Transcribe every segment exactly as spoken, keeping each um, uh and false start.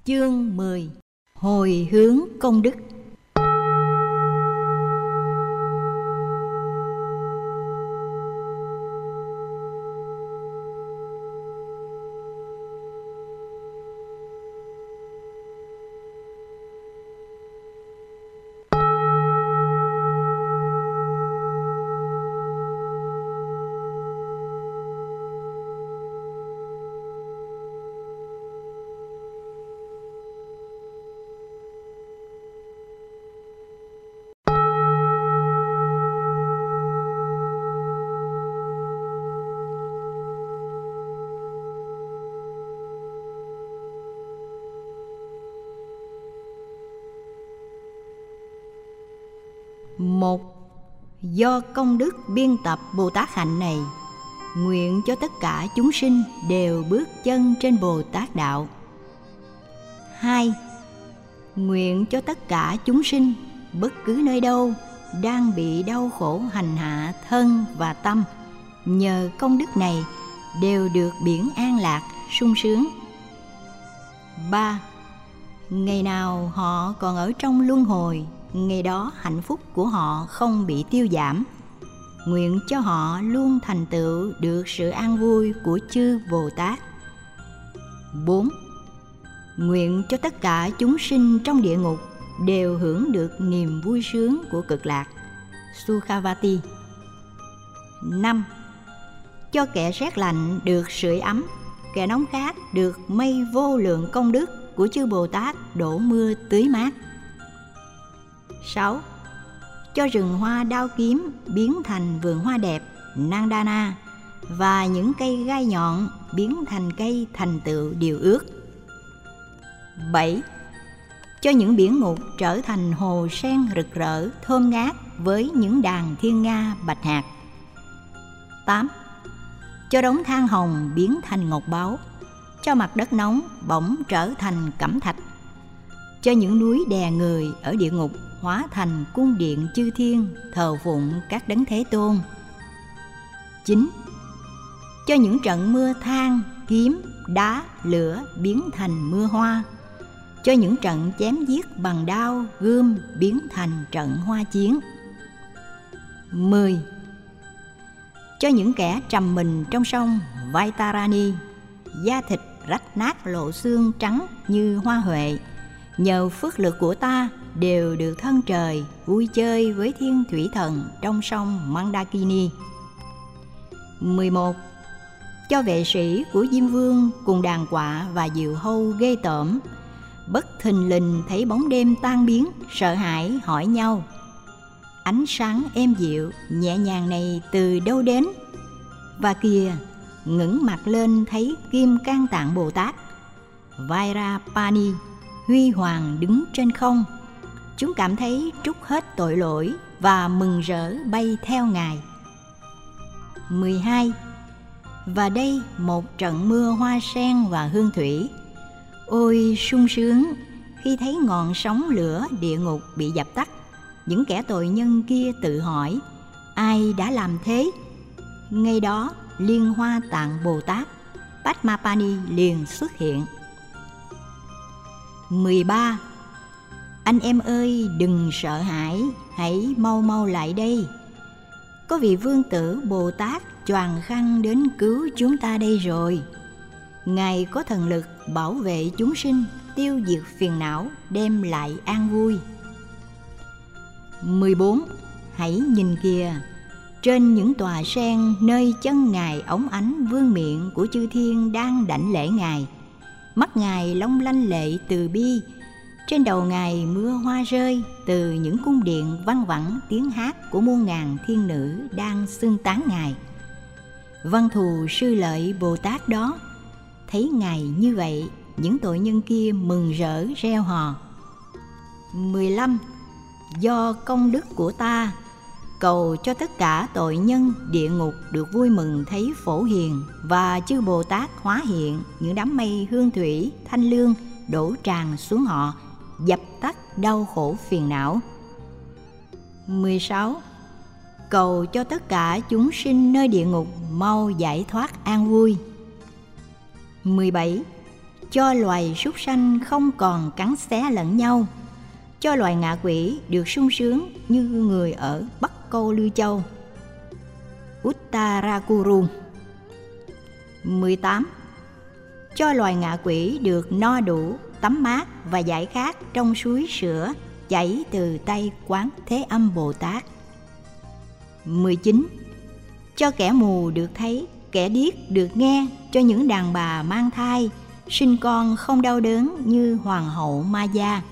Chương mười. Hồi hướng công đức. Một. Do công đức biên tập Bồ Tát hạnh này, nguyện cho tất cả chúng sinh đều bước chân trên Bồ Tát đạo. Hai. Nguyện cho tất cả chúng sinh bất cứ nơi đâu đang bị đau khổ hành hạ thân và tâm, nhờ công đức này đều được biển an lạc sung sướng. Ba. Ngày nào họ còn ở trong luân hồi, ngày đó hạnh phúc của họ không bị tiêu giảm. Nguyện cho họ luôn thành tựu được sự an vui của chư Bồ Tát. Bốn. Nguyện cho tất cả chúng sinh trong địa ngục đều hưởng được niềm vui sướng của cực lạc Sukhavati. Năm. Cho kẻ rét lạnh được sưởi ấm, kẻ nóng khát được mây vô lượng công đức của chư Bồ Tát đổ mưa tưới mát. Sáu. Cho rừng hoa đao kiếm biến thành vườn hoa đẹp Nandana, và những cây gai nhọn biến thành cây thành tựu điều ước. Bảy. Cho những biển ngục trở thành hồ sen rực rỡ thơm ngát với những đàn thiên nga bạch hạt. Tám. Cho đống than hồng biến thành ngọc báu, cho mặt đất nóng bỗng trở thành cẩm thạch, cho những núi đè người ở địa ngục hóa thành cung điện chư thiên thờ phụng các đấng Thế Tôn. Chín. Cho những trận mưa than, kiếm, đá, lửa biến thành mưa hoa, cho những trận chém giết bằng đao, gươm biến thành trận hoa chiến. Mười. Cho những kẻ trầm mình trong sông Vaitarani, da thịt rách nát lộ xương trắng như hoa huệ, nhờ phước lực của ta đều được thân trời vui chơi với thiên thủy thần trong sông Mandakini. Mười một. Cho vệ sĩ của Diêm Vương cùng đàn quạ và diều hâu ghê tởm, bất thình lình thấy bóng đêm tan biến, sợ hãi hỏi nhau: ánh sáng êm dịu nhẹ nhàng này từ đâu đến? Và kìa, ngẩng mặt lên thấy Kim Cang Tạng Bồ Tát Vairapani huy hoàng đứng trên không. Chúng cảm thấy trút hết tội lỗi và mừng rỡ bay theo Ngài. Mười hai. Và đây một trận mưa hoa sen và hương thủy. Ôi sung sướng khi thấy ngọn sóng lửa địa ngục bị dập tắt. Những kẻ tội nhân kia tự hỏi: ai đã làm thế? Ngay đó Liên Hoa Tạng Bồ Tát Padmapani liền xuất hiện. Mười ba. Anh em ơi, đừng sợ hãi, hãy mau mau lại đây. Có vị vương tử Bồ Tát choàng khăn đến cứu chúng ta đây rồi. Ngài có thần lực bảo vệ chúng sinh, tiêu diệt phiền não, đem lại an vui. Mười bốn. Hãy nhìn kìa, trên những tòa sen nơi chân Ngài óng ánh vương miện của chư thiên đang đảnh lễ Ngài. Mắt Ngài long lanh lệ từ bi, trên đầu Ngài mưa hoa rơi, từ những cung điện văng vẳng tiếng hát của muôn ngàn thiên nữ đang xưng tán Ngài. Văn thù sư lợi Bồ Tát đó thấy Ngài như vậy, những tội nhân kia mừng rỡ reo hò. Mười lăm. Do công đức của ta, cầu cho tất cả tội nhân địa ngục được vui mừng thấy Phổ Hiền và chư Bồ Tát hóa hiện những đám mây hương thủy thanh lương đổ tràn xuống họ, dập tắt đau khổ phiền não. Mười sáu. Cầu cho tất cả chúng sinh nơi địa ngục mau giải thoát an vui. Mười bảy. cho loài súc sanh không còn cắn xé lẫn nhau, cho loài ngạ quỷ được sung sướng như người ở Bắc Câu Lưu Châu. Uttarakuru. mười tám. Cho loài ngạ quỷ được no đủ, tắm mát và giải khát trong suối sữa chảy từ tay Quán Thế Âm Bồ Tát. mười chín. Cho kẻ mù được thấy, kẻ điếc được nghe, cho những đàn bà mang thai sinh con không đau đớn như Hoàng hậu Maya.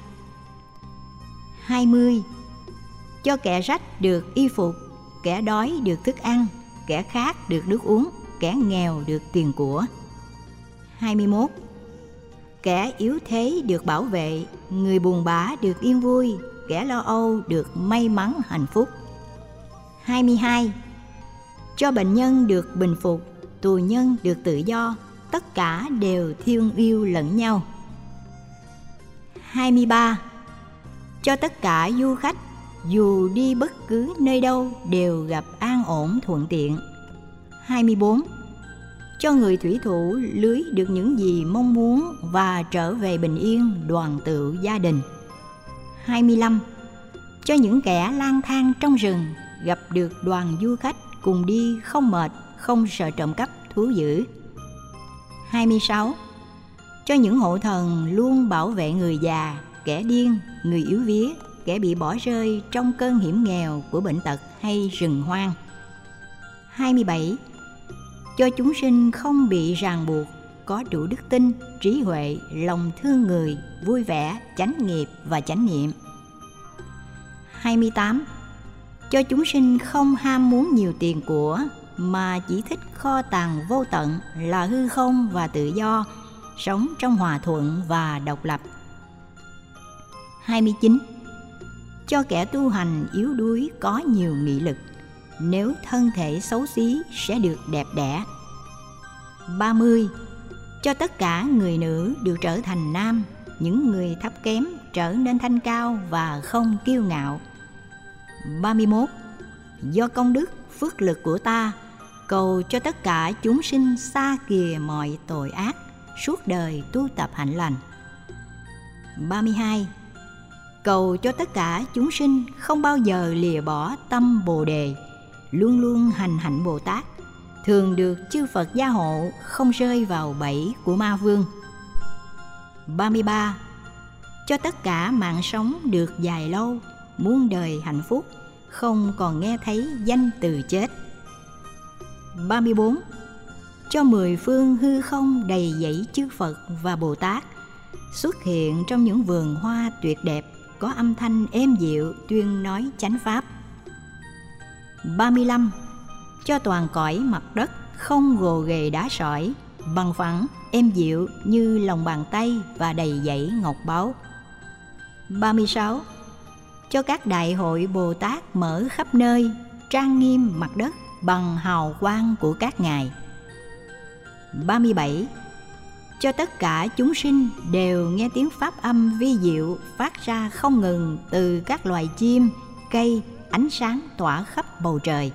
hai mươi. Cho kẻ rách được y phục, kẻ đói được thức ăn, kẻ khát được nước uống, kẻ nghèo được tiền của. hai mươi mốt. Kẻ yếu thế được bảo vệ, người buồn bã được yên vui, kẻ lo âu được may mắn hạnh phúc. hai mươi hai. Cho bệnh nhân được bình phục, tù nhân được tự do, tất cả đều thương yêu lẫn nhau. hai mươi ba. Cho tất cả du khách, dù đi bất cứ nơi đâu đều gặp an ổn thuận tiện. hai mươi bốn. Cho người thủy thủ lưới được những gì mong muốn và trở về bình yên đoàn tụ gia đình. hai mươi lăm. Cho những kẻ lang thang trong rừng gặp được đoàn du khách cùng đi không mệt, không sợ trộm cắp thú dữ. hai mươi sáu. Cho những hộ thần luôn bảo vệ người già, kẻ điên, người yếu vía, kẻ bị bỏ rơi trong cơn hiểm nghèo của bệnh tật hay rừng hoang. hai mươi bảy. Cho chúng sinh không bị ràng buộc, có đủ đức tin, trí huệ, lòng thương người, vui vẻ, chánh nghiệp và chánh niệm. hai mươi tám. Cho chúng sinh không ham muốn nhiều tiền của, mà chỉ thích kho tàng vô tận là hư không và tự do, sống trong hòa thuận và độc lập. hai mươi chín. Cho kẻ tu hành yếu đuối có nhiều nghị lực, nếu thân thể xấu xí sẽ được đẹp đẽ. ba mươi. Cho tất cả người nữ được trở thành nam, những người thấp kém trở nên thanh cao và không kiêu ngạo. ba mươi mốt. Do công đức phước lực của ta, cầu cho tất cả chúng sinh xa kìa mọi tội ác, suốt đời tu tập hạnh lành. ba mươi hai. Cầu cho tất cả chúng sinh không bao giờ lìa bỏ tâm Bồ Đề, luôn luôn hành hạnh Bồ Tát, thường được chư Phật gia hộ, không rơi vào bẫy của ma vương. ba mươi ba. Cho tất cả mạng sống được dài lâu, muôn đời hạnh phúc, không còn nghe thấy danh từ chết. ba mươi bốn. Cho mười phương hư không đầy dẫy chư Phật và Bồ Tát, xuất hiện trong những vườn hoa tuyệt đẹp, có âm thanh êm dịu tuyên nói chánh pháp. ba mươi lăm. Cho toàn cõi mặt đất không gồ ghề đá sỏi, bằng phẳng, êm dịu như lòng bàn tay và đầy dẫy ngọc báu. ba mươi sáu. Cho các đại hội Bồ Tát mở khắp nơi, trang nghiêm mặt đất bằng hào quang của các ngài. ba mươi bảy. Cho tất cả chúng sinh đều nghe tiếng pháp âm vi diệu phát ra không ngừng từ các loài chim, cây, ánh sáng tỏa khắp bầu trời.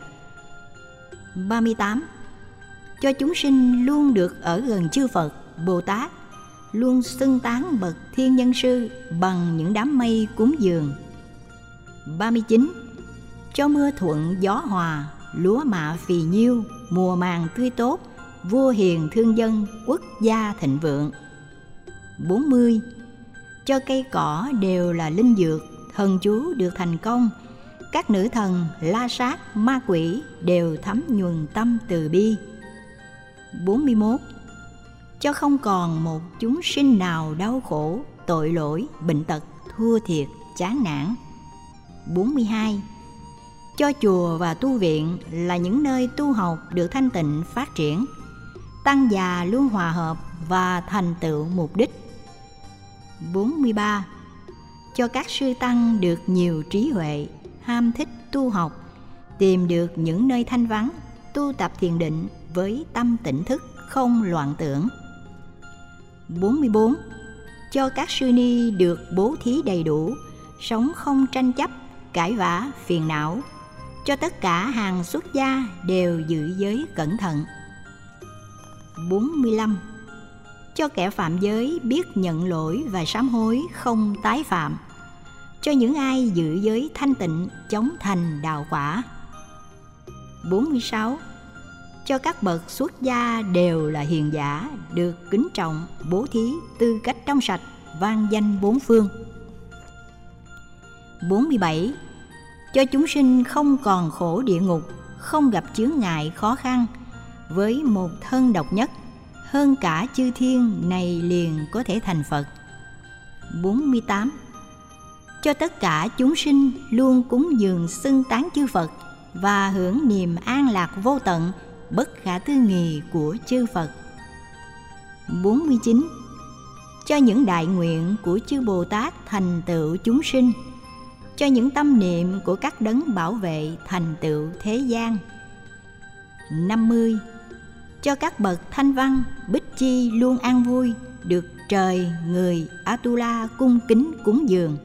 ba mươi tám. Cho chúng sinh luôn được ở gần chư Phật, Bồ Tát, luôn xưng tán bậc thiên nhân sư bằng những đám mây cúng dường. ba mươi chín. Cho mưa thuận gió hòa, lúa mạ phì nhiêu, mùa màng tươi tốt, vua hiền thương dân, quốc gia thịnh vượng. bốn mươi. Cho cây cỏ đều là linh dược, thần chú được thành công, các nữ thần, la sát, ma quỷ đều thấm nhuần tâm từ bi. bốn mươi mốt. Cho không còn một chúng sinh nào đau khổ, tội lỗi, bệnh tật, thua thiệt, chán nản. bốn mươi hai. Cho chùa và tu viện là những nơi tu học được thanh tịnh phát triển, tăng già luôn hòa hợp và thành tựu mục đích. bốn mươi ba. Cho các sư tăng được nhiều trí huệ, ham thích tu học, tìm được những nơi thanh vắng, tu tập thiền định với tâm tỉnh thức, không loạn tưởng. bốn mươi bốn. Cho các sư ni được bố thí đầy đủ, sống không tranh chấp, cãi vã, phiền não. Cho tất cả hàng xuất gia đều giữ giới cẩn thận. bốn mươi lăm. cho kẻ phạm giới biết nhận lỗi và sám hối không tái phạm, cho những ai giữ giới thanh tịnh chống thành đạo quả. bốn mươi sáu. Cho các bậc xuất gia đều là hiền giả, được kính trọng, bố thí, tư cách trong sạch, vang danh bốn phương. bốn mươi bảy. Cho chúng sinh không còn khổ địa ngục, không gặp chướng ngại khó khăn, với một thân độc nhất, hơn cả chư thiên này liền có thể thành Phật. bốn mươi tám. Cho tất cả chúng sinh luôn cúng dường xưng tán chư Phật và hưởng niềm an lạc vô tận, bất khả tư nghì của chư Phật. bốn mươi chín. Cho những đại nguyện của chư Bồ Tát thành tựu chúng sinh, cho những tâm niệm của các đấng bảo vệ thành tựu thế gian. năm mươi. Cho các bậc thanh văn, bích chi luôn an vui, được trời, người, Atula cung kính cúng dường.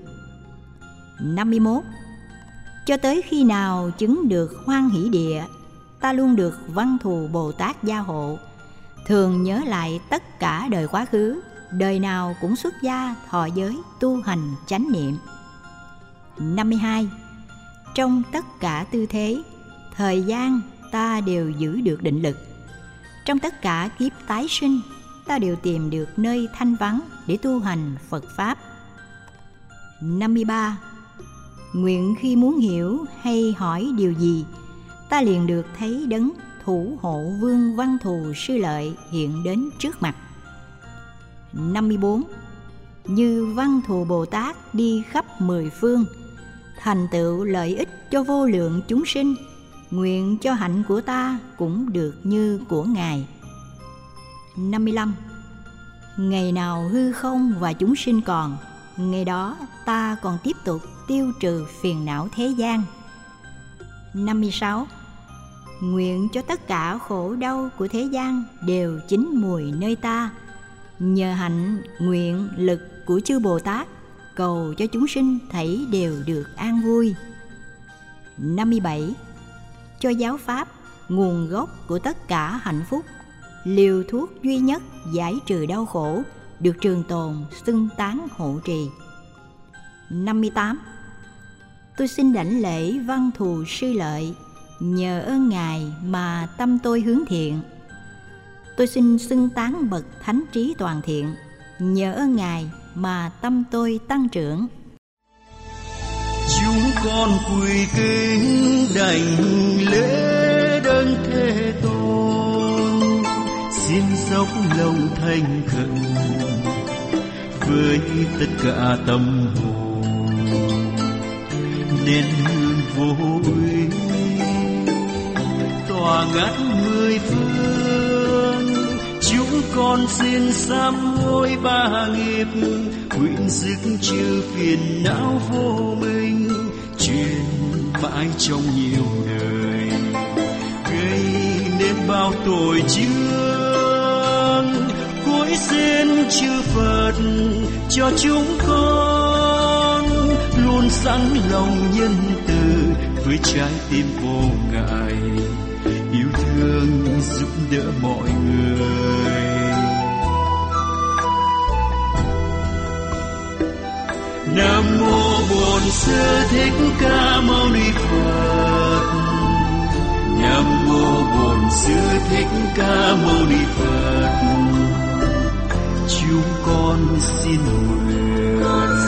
năm mươi mốt. Cho tới khi nào chứng được hoan hỷ địa, ta luôn được Văn Thù Bồ Tát gia hộ, thường nhớ lại tất cả đời quá khứ, đời nào cũng xuất gia thọ giới tu hành chánh niệm. năm mươi hai. Trong tất cả tư thế, thời gian ta đều giữ được định lực. Trong tất cả kiếp tái sinh, ta đều tìm được nơi thanh vắng để tu hành Phật Pháp. năm mươi ba. Nguyện khi muốn hiểu hay hỏi điều gì, ta liền được thấy đấng thủ hộ vương Văn Thù Sư Lợi hiện đến trước mặt. năm mươi bốn. Như Văn Thù Bồ Tát đi khắp mười phương, thành tựu lợi ích cho vô lượng chúng sinh, nguyện cho hạnh của ta cũng được như của Ngài. năm mươi lăm. Ngày nào hư không và chúng sinh còn, ngày đó ta còn tiếp tục tiêu trừ phiền não thế gian. năm mươi sáu. Nguyện cho tất cả khổ đau của thế gian đều chín mùi nơi ta, nhờ hạnh nguyện lực của chư Bồ Tát, cầu cho chúng sinh thảy đều được an vui. năm mươi bảy. Cho giáo pháp, nguồn gốc của tất cả hạnh phúc, liều thuốc duy nhất giải trừ đau khổ, được trường tồn xưng tán hộ trì. năm mươi tám. Tôi xin đảnh lễ Văn Thù Sư Lợi, nhờ ơn Ngài mà tâm tôi hướng thiện. Tôi xin xưng tán bậc thánh trí toàn thiện, nhờ ơn Ngài mà tâm tôi tăng trưởng. Chúng con quỳ kính đảnh lễ đấng Thế Tôn, xin dốc lòng thành khẩn với tất cả tâm hồn, nên hương vô uy tỏa ngát mười phương. Chúng con xin sám hối ba nghiệp, quyện dứt trừ phiền não vô minh, truyền mãi trong nhiều đời, gây nên bao tội chướng. Cúi xin chư Phật cho chúng con luôn sẵn lòng nhân từ, với trái tim vô ngại yêu thương giúp đỡ mọi người. Nam mô Bổn Sư Thích Ca Mâu Ni Phật. Nam mô Bổn Sư Thích Ca Mâu Ni Phật. Chúng con xin nguyện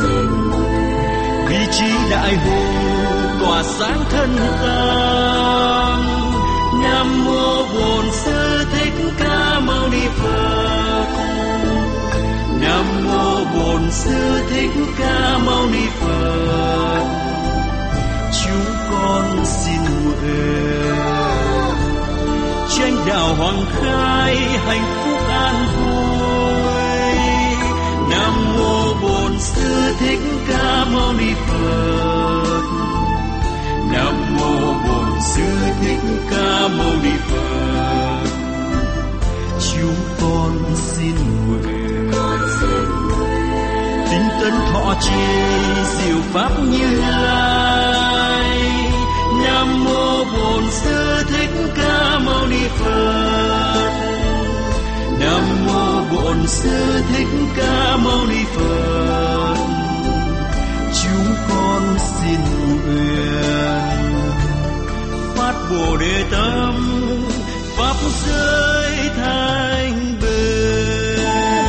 vị trí đại hùng tỏa sáng thân tâm. Nam mô Bổn Sư Thích Ca Mâu Ni Phật. Nam mô Bổn Sư Thích Ca Mâu Ni Phật. Chúng con xin nguyện tranh đạo hoàng khai, hạnh phúc an vui. Nam mô Bổn Sư Thích Ca Mâu Ni Phật. Nam mô Bổn Sư Thích Ca Mâu Ni Phật. Chúng con xin nguyện tinh tấn thọ trì diệu pháp Như Lai. Nam mô Bổn Sư Thích Ca Mâu Ni Phật. Nam mô Bổn Sư Thích Ca Mâu Ni Phật. Chúng con xin nguyện phát Bồ Đề tâm, pháp giới thanh bình.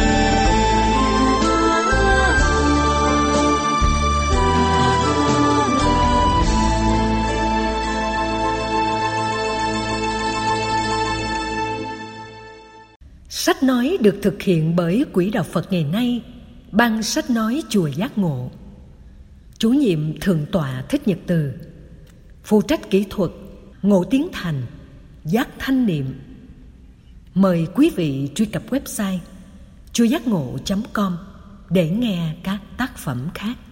Sách nói được thực hiện bởi Quỹ Đạo Phật ngày nay, Ban Sách nói Chùa Giác Ngộ. Chủ nhiệm Thượng tọa Thích Nhật Từ. Phụ trách kỹ thuật Ngộ Tiến Thành, Giác Thanh Niệm. Mời quý vị truy cập website chùa giác ngộ chấm com để nghe các tác phẩm khác.